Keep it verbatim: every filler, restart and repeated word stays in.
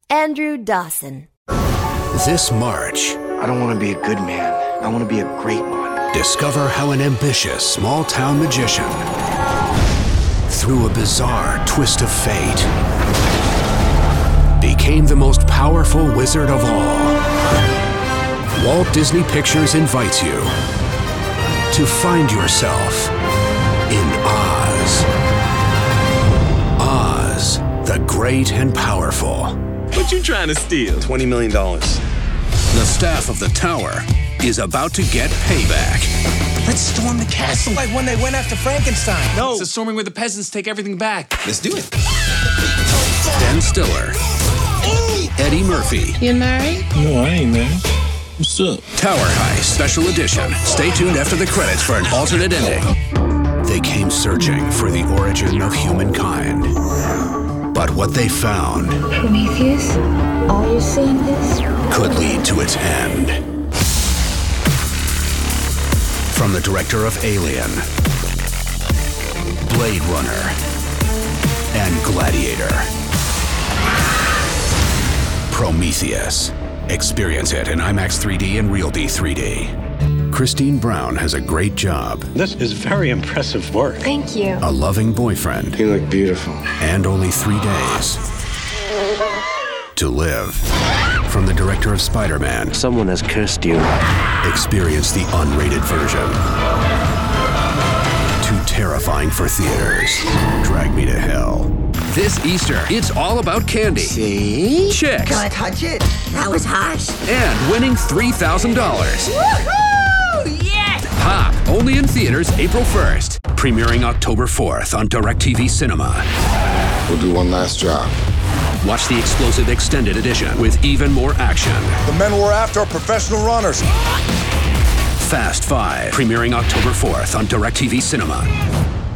Andrew Dawson. This March, I don't want to be a good man. I want to be a great one. discover how an ambitious small-town magician, through a bizarre twist of fate, became the most powerful wizard of all. Walt Disney Pictures invites you to find yourself in Oz. Oz, the great and powerful. What you trying to steal? twenty million dollars. The staff of the tower is about to get payback. Let's storm the castle like when they went after Frankenstein. No, it's a storming where the peasants take everything back. Let's do it. Ben Stiller, Eddie Murphy. You married? No, I ain't married. What's up? Tower Heist Special Edition. Stay tuned after the credits for an alternate ending. They came searching for the origin of humankind. But what they found, Prometheus, are you seeing this? Could lead to its end. From the director of Alien, Blade Runner, and Gladiator, Prometheus. Experience it in IMAX three D and RealD three D. Christine Brown has a great job. This is very impressive work. Thank you. A loving boyfriend. You look beautiful. And only three days to live. From the director of Spider-Man. Someone has cursed you. Experience the unrated version. Too terrifying for theaters. Drag Me to Hell. This Easter, it's all about candy. See? Chicks. Can I touch it? That was harsh. And winning three thousand dollars. Woohoo! Yes! Pop, only in theaters April first. Premiering October fourth on DirecTV Cinema. We'll do one last job. Watch the explosive extended edition with even more action. The men we're after are professional runners. Fast Five, premiering October fourth on DirecTV Cinema.